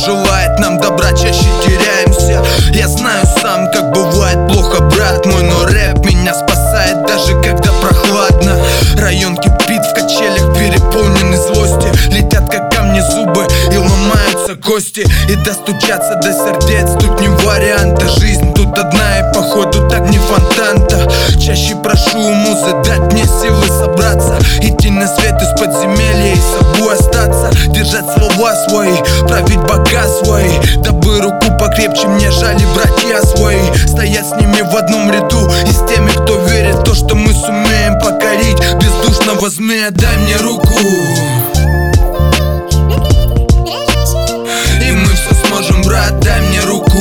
желает нам добра, чаще теряемся. Я знаю сам, как бывает плохо, брат мой, но рэп меня спасает, даже когда прохладно. Район кипит в качелях, переполненный злости. Летят как камни зубы и ломаются кости. И достучаться до сердец тут не варианта. Жизнь тут одна и походу так не фонтан-то. Чаще прошу у музы дать мне силы собраться, идти на свет из подземелья и собой остаться. Держать слова свои, править бока свои, дабы руку покрепче мне жали братья свои. Стоять с ними в одном ряду и с теми, кто верит в то, что мы сумеем покорить бездушного змея. Дай мне руку, и мы все сможем, брат, дай мне руку.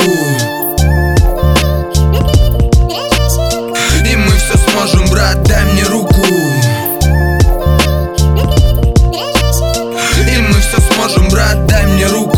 И мы все сможем, брат, дай мне руку. И мы все сможем, брат, дай мне руку.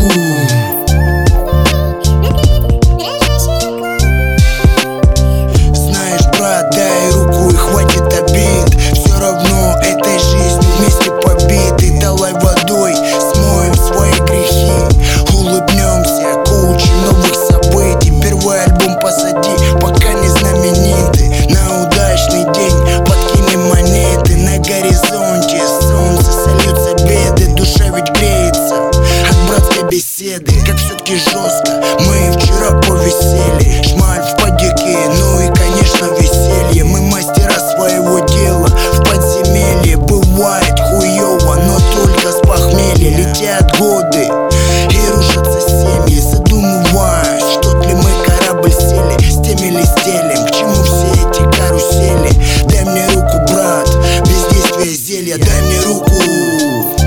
Знаешь, брат, дай руку и хватит обид. Все равно этой жизнью вместе побиты. Давай водой смоем свои грехи, улыбнемся куче новых событий. Первый альбом позади, пока не знамениты. На удачный день подкинем монеты. На горизонте солнце, сольются беды. Душа ведь греется от братской беседы. Как все-таки жестко мы вчера повисели. Шмаль в падике, ну и конечно веселье. Мы мастера своего дела в подземелье. Бывает хуёво, но только с похмелья. Летят годы и рушатся семьи. Задумываюсь, что ли мы корабль сели, с теми ли стелем, к чему все эти карусели. Дай мне руку, брат, без действия зелья. Дай мне руку.